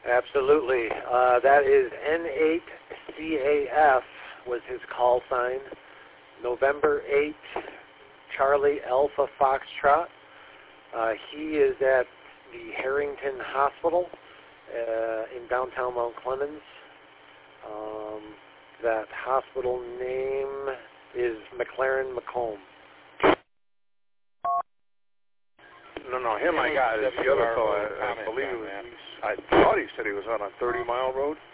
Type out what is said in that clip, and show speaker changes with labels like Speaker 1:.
Speaker 1: Absolutely. That is N8CAF was his call sign. November 8, Charlie Alpha Foxtrot. He is at the Harrington Hospital in downtown Mount Clemens. That hospital name is McLaren Macomb.
Speaker 2: No, him I got. It's the other fellow. I believe it was. I thought he said he was out on 30 Mile Road.